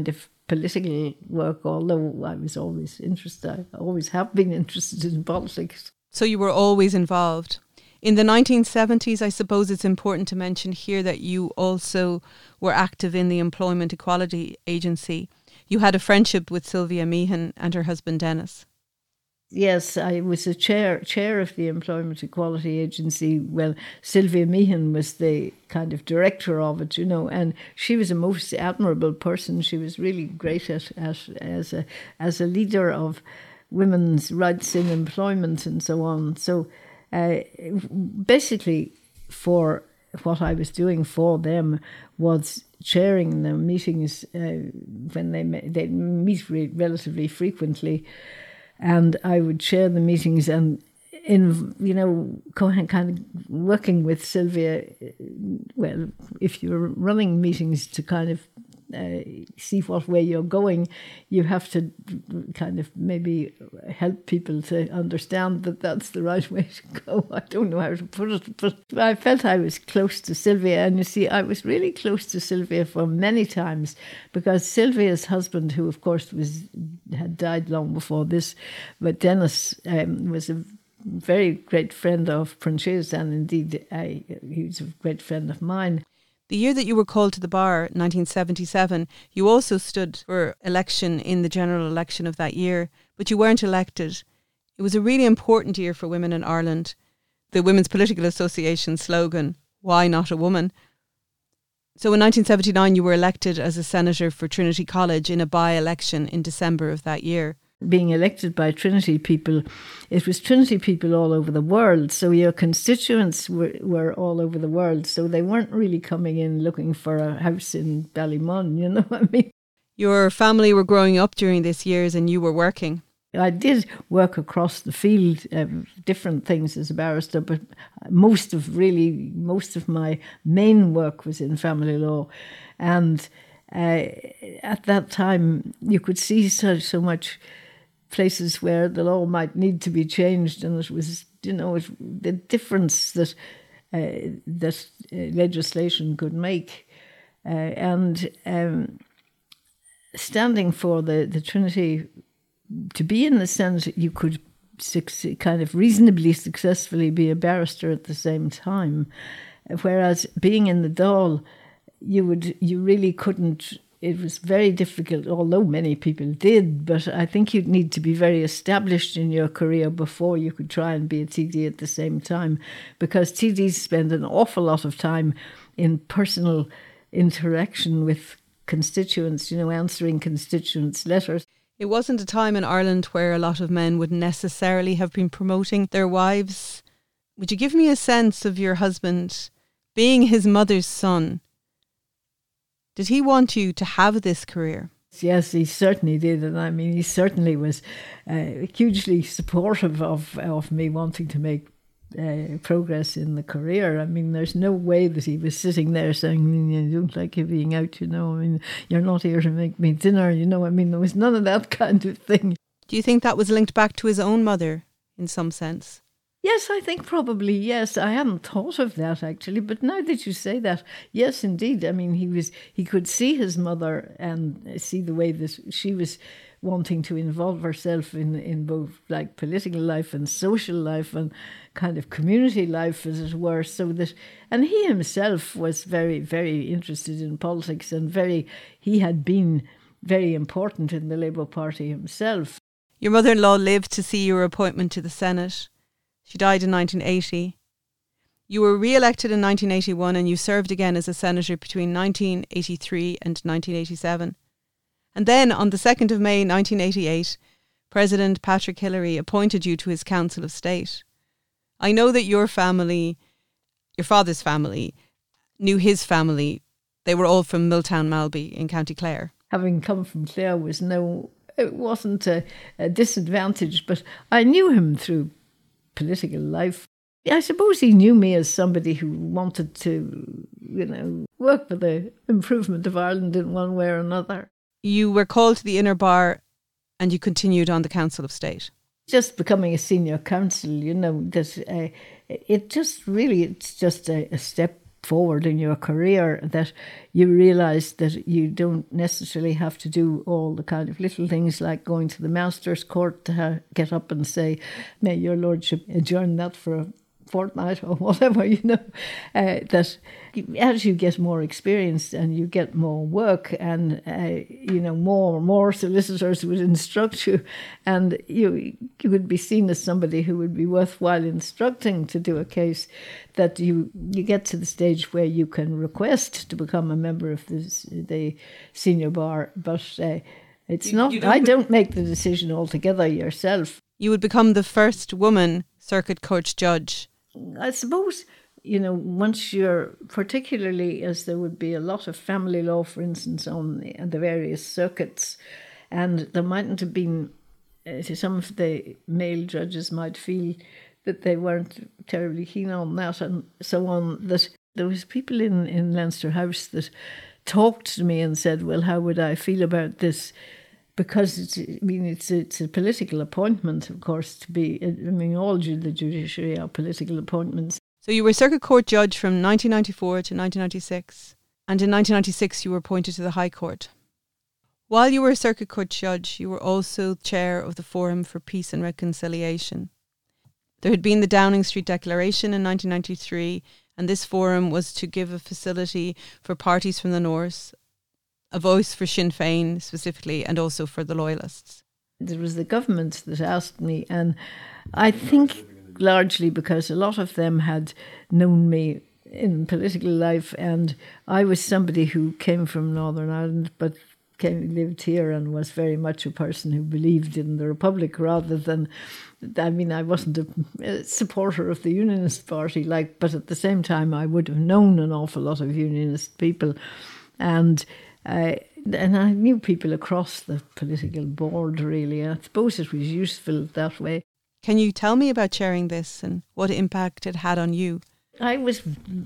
political work, although I was always interested. I always have been interested in politics. So you were always involved. In the nineteen seventies, I suppose it's important to mention here that you also were active in the Employment Equality Agency. You had a friendship with Sylvia Meehan and her husband Dennis. Yes, I was a chair chair of the Employment Equality Agency. Well, Sylvia Meehan was the kind of director of it, you know, and she was a most admirable person. She was really great at, at as a as a leader of women's rights in employment and so on. So uh, basically, for what I was doing for them was chairing the meetings uh, when they they meet re- relatively frequently. And I would chair the meetings and, in you know, kind of working with Sylvia. Well, if you're running meetings to kind of uh, see what way you're going, you have to kind of maybe help people to understand that that's the right way to go. I don't know how to put it, but I felt I was close to Sylvia. And you see, I was really close to Sylvia for many times because Sylvia's husband, who of course was had died long before this, but Dennis um, was a very great friend of Pranches, and indeed I, he was a great friend of mine. The year that you were called to the bar, nineteen seventy-seven, you also stood for election in the general election of that year, but you weren't elected. It was a really important year for women in Ireland. The Women's Political Association slogan, "Why not a woman?" So in nineteen seventy-nine, you were elected as a senator for Trinity College in a by-election in December of that year. Being elected by Trinity people, it was Trinity people all over the world. So your constituents were, were all over the world. So they weren't really coming in looking for a house in Ballymun, you know what I mean? Your family were growing up during these years and you were working. I did work across the field, um, different things as a barrister, but most of really, most of my main work was in family law. And uh, at that time, you could see so, so much places where the law might need to be changed, and it was, you know, it, the difference that uh, that uh, legislation could make, uh, and um, standing for the, the Trinity, to be in the Senate, you could succeed, kind of reasonably successfully be a barrister at the same time, whereas being in the Dáil, you would you really couldn't. It was very difficult, although many people did, but I think you'd need to be very established in your career before you could try and be a T D at the same time, because T Ds spend an awful lot of time in personal interaction with constituents, you know, answering constituents' letters. It wasn't a time in Ireland where a lot of men would necessarily have been promoting their wives. Would you give me a sense of your husband being his mother's son? Did he want you to have this career? Yes, he certainly did. And I mean, he certainly was uh, hugely supportive of, of me wanting to make uh, progress in the career. I mean, there's no way that he was sitting there saying, I don't like you being out, you know. I mean, you're not here to make me dinner, you know. I mean, there was none of that kind of thing. Do you think that was linked back to his own mother in some sense? Yes, I think probably, yes. I hadn't thought of that, actually. But now that you say that, yes, indeed. I mean, he was he could see his mother and see the way that she was wanting to involve herself in, in both like political life and social life and kind of community life, as it were. So that, and he himself was very, very interested in politics, and very, he had been very important in the Labour Party himself. Your mother-in-law lived to see your appointment to the Senate. She died in nineteen eighty. You were re-elected in nineteen eighty-one and you served again as a senator between nineteen eighty-three and nineteen eighty-seven. And then on the second of May nineteen eighty-eight, President Patrick Hillery appointed you to his Council of State. I know that your family, your father's family, knew his family. They were all from Milltown Malby in County Clare. Having come from Clare was no, it wasn't a, a disadvantage, but I knew him through political life. I suppose he knew me as somebody who wanted to, you know, work for the improvement of Ireland in one way or another. You were called to the inner bar and you continued on the Council of State. Just becoming a senior counsel, you know, that uh, it just really, it's just a, a step forward in your career that you realise that you don't necessarily have to do all the kind of little things like going to the Master's Court to ha- get up and say, may your lordship adjourn that for a fortnight or whatever, you know, uh, that as you get more experienced and you get more work and, uh, you know, more more solicitors would instruct you and you, you would be seen as somebody who would be worthwhile instructing to do a case, that you, you get to the stage where you can request to become a member of this, the senior bar, but uh, it's You- not, you don't I put- don't make the decision altogether yourself. You would become the first woman circuit court judge. I suppose, you know, once you're, particularly as there would be a lot of family law, for instance, on the, on the various circuits, and there mightn't have been, uh, some of the male judges might feel that they weren't terribly keen on that and so on, that there was people in, in Leinster House that talked to me and said, well, how would I feel about this? Because it's, I mean, it's it's a political appointment, of course, to be. I mean, all ju- the judiciary are political appointments. So you were circuit court judge from nineteen ninety-four to nineteen ninety-six, and in nineteen ninety-six you were appointed to the High Court. While you were a circuit court judge, you were also chair of the Forum for Peace and Reconciliation. There had been the Downing Street Declaration in nineteen ninety-three, and this forum was to give a facility for parties from the North, a voice for Sinn Féin specifically, and also for the Loyalists. There was the government that asked me, and I think largely because a lot of them had known me in political life, and I was somebody who came from Northern Ireland but came, lived here and was very much a person who believed in the Republic rather than, I mean, I wasn't a, a supporter of the Unionist Party, like, but at the same time I would have known an awful lot of Unionist people, and I, and I knew people across the political board, really. I suppose it was useful that way. Can you tell me about chairing this and what impact it had on you? I was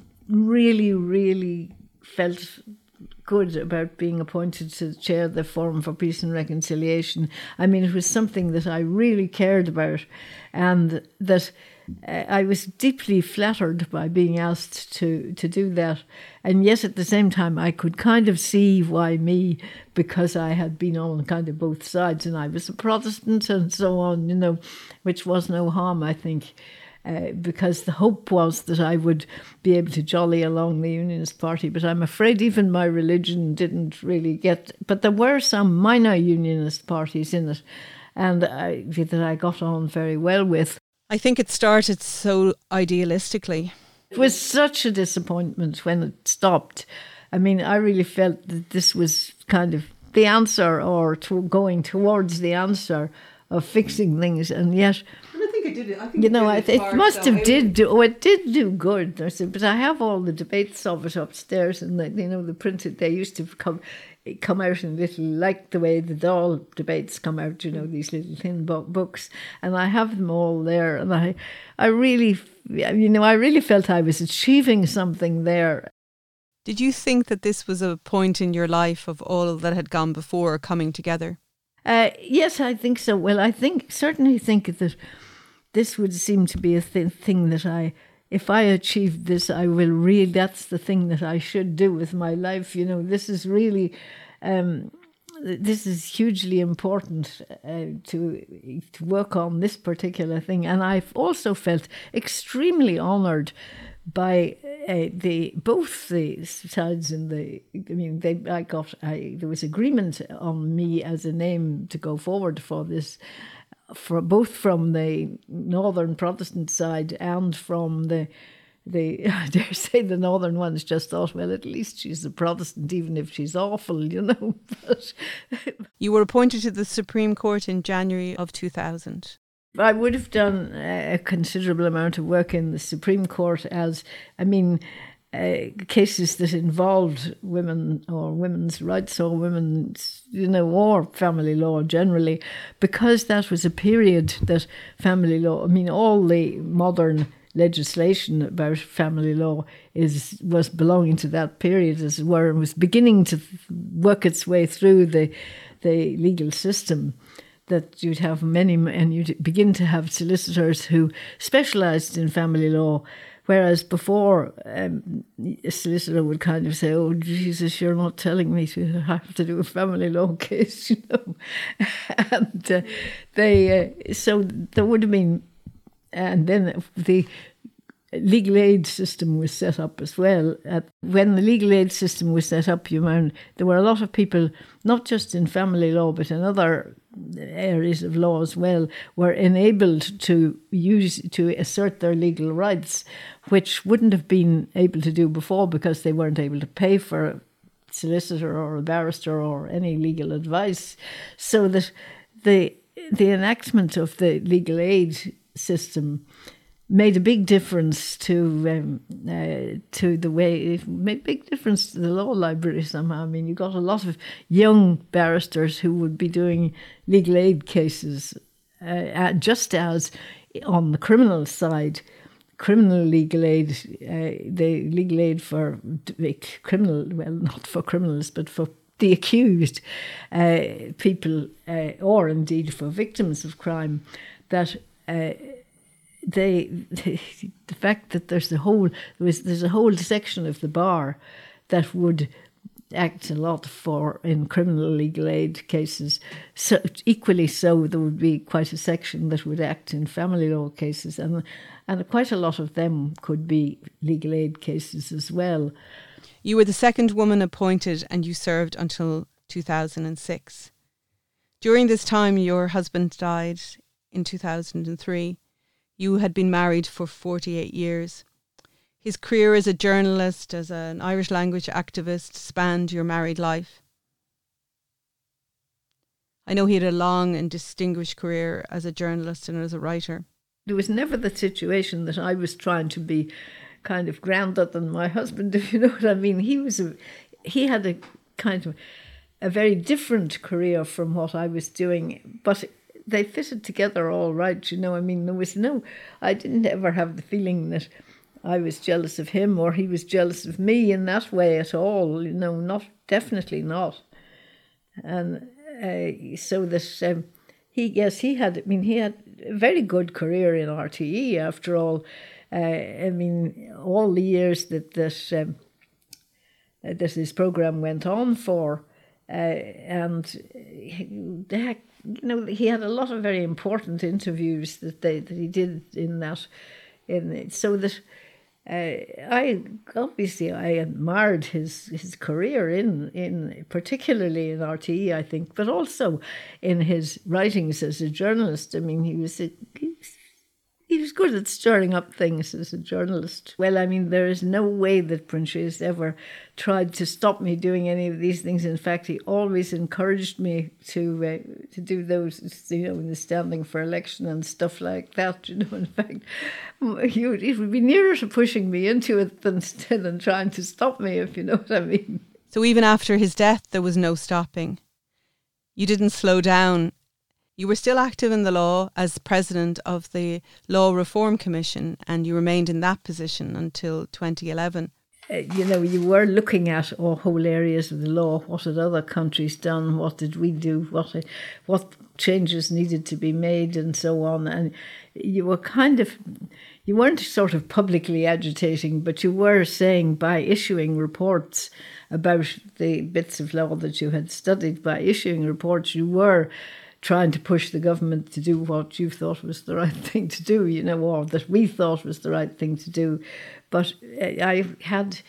really, really felt good about being appointed to chair the Forum for Peace and Reconciliation. I mean, it was something that I really cared about, and that uh, I was deeply flattered by being asked to, to do that. And yet at the same time, I could kind of see why me, because I had been on kind of both sides, and I was a Protestant and so on, you know, which was no harm, I think. Uh, because the hope was that I would be able to jolly along the Unionist Party. But I'm afraid even my religion didn't really get... But there were some minor Unionist parties in it, and I, that I got on very well with. I think it started so idealistically. It was such a disappointment when it stopped. I mean, I really felt that this was kind of the answer, or to going towards the answer of fixing things, and yet... I think it did. I think You know, it, it must have did do. Oh, it did do good. I said, but I have all the debates of it upstairs, and the, you know, the printed. They used to come come out in little, like the way the Dáil debates come out. You know, these little thin bo- books, and I have them all there. And I, I really, you know, I really felt I was achieving something there. Did you think that this was a point in your life of all that had gone before coming together? Uh, yes, I think so. Well, I think certainly think that this would seem to be a th- thing that I, if I achieved this, I will really, that's the thing that I should do with my life. You know, this is really, um, this is hugely important uh, to to work on this particular thing. And I've also felt extremely honoured by uh, the both the sides in the. I mean, they. I got. I there was agreement on me as a name to go forward for this. For both from the Northern Protestant side and from the, the I dare say the Northern ones just thought, well, at least she's a Protestant, even if she's awful, you know. But You were appointed to the Supreme Court in January of two thousand. I would have done a considerable amount of work in the Supreme Court as, I mean, Uh, cases that involved women or women's rights or women's, you know, or family law generally, because that was a period that family law, I mean, all the modern legislation about family law is was belonging to that period, as it were, and was beginning to work its way through the the legal system. That you'd have many, and you'd begin to have solicitors who specialised in family law, Whereas before, um, a solicitor would kind of say, "Oh, Jesus, you're not telling me to have to do a family law case," you know. and uh, they, uh, so there would have been, and then the legal aid system was set up as well. Uh, when the legal aid system was set up, you know, there were a lot of people, not just in family law, but in other areas of law as well, were enabled to use to assert their legal rights, which wouldn't have been able to do before because they weren't able to pay for a solicitor or a barrister or any legal advice. So that the the enactment of the legal aid system made a big difference to um, uh, to the way, it made a big difference to the law library somehow. I mean, you got a lot of young barristers who would be doing legal aid cases, uh, just as on the criminal side, criminal legal aid, uh, the legal aid for criminal, well, not for criminals, but for the accused uh, people, uh, or indeed for victims of crime, that uh, They, the, the fact that there's a whole there was there's a whole section of the bar that would act a lot for in criminal legal aid cases. So equally so, there would be quite a section that would act in family law cases, and and quite a lot of them could be legal aid cases as well. You were the second woman appointed, and you served until two thousand six. During this time, your husband died in two thousand three. You had been married for forty-eight years. His career as a journalist, as an Irish language activist, spanned your married life. I know he had a long and distinguished career as a journalist and as a writer. There was never the situation that I was trying to be kind of grander than my husband, if you know what I mean. He was a, he had a kind of a very different career from what I was doing, but they fitted together all right, you know. I mean, there was no, I didn't ever have the feeling that I was jealous of him or he was jealous of me in that way at all, you know, not, definitely not. And uh, so that um, he, yes, he had, I mean, he had a very good career in R T E after all. Uh, I mean, all the years that, that, um, that his programme went on for, uh, and they, you know, he had a lot of very important interviews that they that he did in that, in it, so that uh, I obviously I admired his his career in in particularly in R T E, I think, but also in his writings as a journalist. I mean, he was a, he was, he was good at stirring up things as a journalist. Well, I mean, there is no way that Prince ever tried to stop me doing any of these things. In fact, he always encouraged me to uh, to do those, you know, the standing for election and stuff like that. You know, in fact, he would, it would be nearer to pushing me into it than than trying to stop me, if you know what I mean. So even after his death, there was no stopping. You didn't slow down. You were still active in the law as president of the Law Reform Commission, and you remained in that position until twenty eleven. Uh, you know, you were looking at all whole areas of the law. What had other countries done? What did we do? What what changes needed to be made, and so on. And you were kind of, you weren't sort of publicly agitating, but you were saying by issuing reports about the bits of law that you had studied, by issuing reports, you were trying to push the government to do what you thought was the right thing to do, you know, or that we thought was the right thing to do. But I had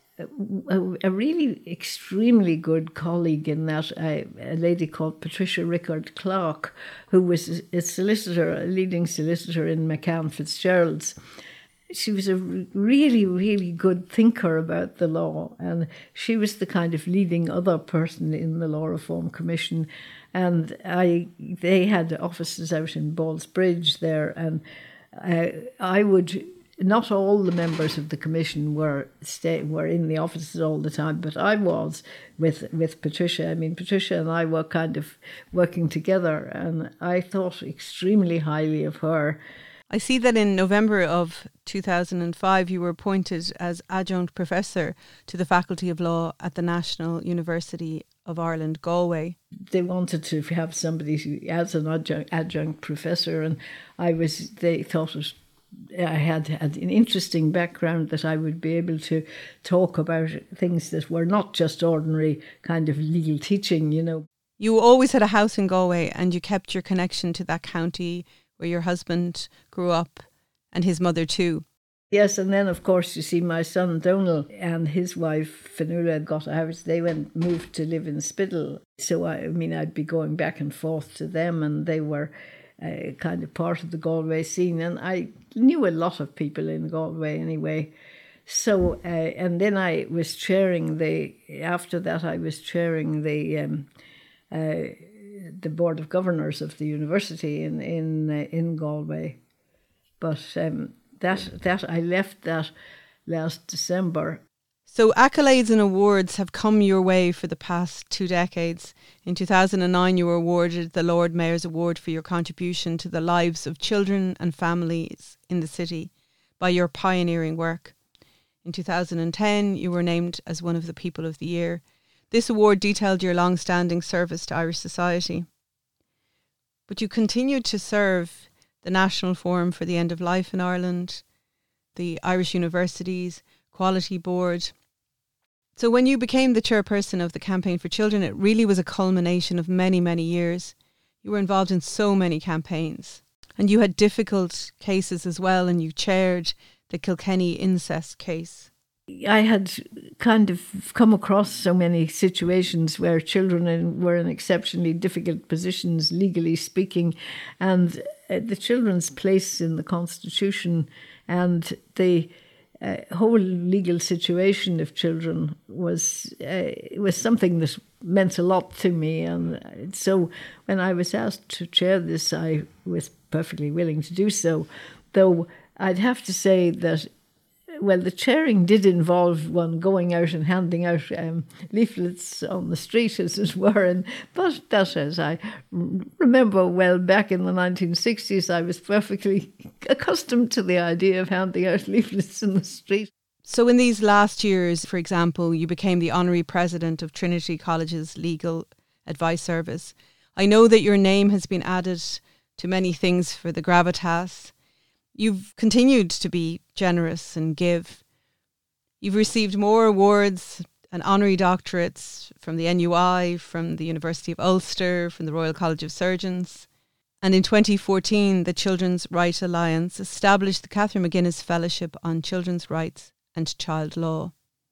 a, a really extremely good colleague in that, a, a lady called Patricia Rickard Clark, who was a solicitor, a leading solicitor in McCann Fitzgerald's. She was a really, really good thinker about the law, and she was the kind of leading other person in the Law Reform Commission. And I, they had offices out in Ballsbridge there, and uh, I would, not all the members of the commission were stay, were in the offices all the time, but I was with with Patricia. I mean, Patricia and I were kind of working together, and I thought extremely highly of her. I see that in November of two thousand five you were appointed as adjunct professor to the Faculty of Law at the National University of Ireland, Galway. They wanted to have somebody who, as an adjunct, adjunct professor, and I was. They thought it I had, had an interesting background that I would be able to talk about things that were not just ordinary kind of legal teaching, you know. You always had a house in Galway and you kept your connection to that county where your husband grew up and his mother too. Yes, and then of course you see my son Donal and his wife Fionnuala got a house. They went moved to live in Spiddal. So I, I mean I'd be going back and forth to them, and they were uh, kind of part of the Galway scene, and I knew a lot of people in Galway anyway. So uh, and then I was chairing the after that I was chairing the um, uh, the board of governors of the university in in uh, in Galway, but. Um, That that I left that last December. So accolades and awards have come your way for the past two decades. In two thousand nine, you were awarded the Lord Mayor's Award for your contribution to the lives of children and families in the city by your pioneering work. In two thousand ten, you were named as one of the People of the Year. This award detailed your long-standing service to Irish society. But you continued to serve the National Forum for the End of Life in Ireland, the Irish Universities Quality Board. So when you became the chairperson of the Campaign for Children, it really was a culmination of many, many years. You were involved in so many campaigns. And you had difficult cases as well, and you chaired the Kilkenny incest case. I had kind of come across so many situations where children in, were in exceptionally difficult positions, legally speaking, and uh, the children's place in the Constitution and the uh, whole legal situation of children was uh, was something that meant a lot to me. And so when I was asked to chair this, I was perfectly willing to do so, though I'd have to say that well, the chairing did involve one going out and handing out um, leaflets on the street, as it were. And but that, as I remember well, back in the nineteen sixties, I was perfectly accustomed to the idea of handing out leaflets in the street. So in these last years, for example, you became the honorary president of Trinity College's Legal Advice Service. I know that your name has been added to many things for the gravitas. You've continued to be generous and give. You've received more awards and honorary doctorates from the N U I, from the University of Ulster, from the Royal College of Surgeons. And in twenty fourteen, the Children's Right Alliance established the Catherine McGuinness Fellowship on Children's Rights and Child Law.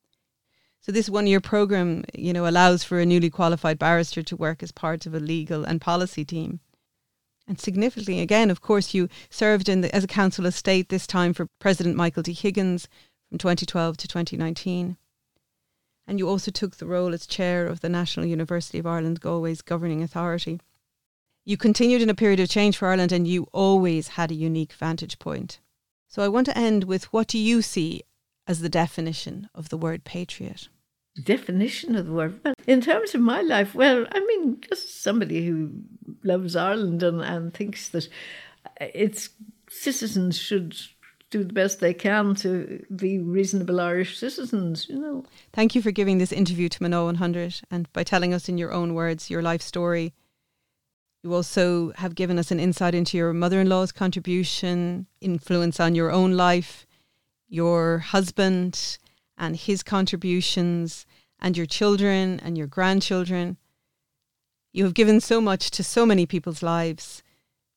So this one-year programme, you know, allows for a newly qualified barrister to work as part of a legal and policy team. And significantly, again, of course, you served in the, as a council of state, this time for President Michael D. Higgins from twenty twelve to twenty nineteen. And you also took the role as chair of the National University of Ireland Galway's governing authority. You continued in a period of change for Ireland, and you always had a unique vantage point. So I want to end with, what do you see as the definition of the word patriot? Definition of the word? Well, in terms of my life, well, I mean, just somebody who loves Ireland and, and thinks that its citizens should do the best they can to be reasonable Irish citizens, you know. Thank you for giving this interview to Minoa one hundred and by telling us in your own words your life story. You also have given us an insight into your mother-in-law's contribution, influence on your own life, your husband and his contributions, and your children and your grandchildren. You have given so much to so many people's lives.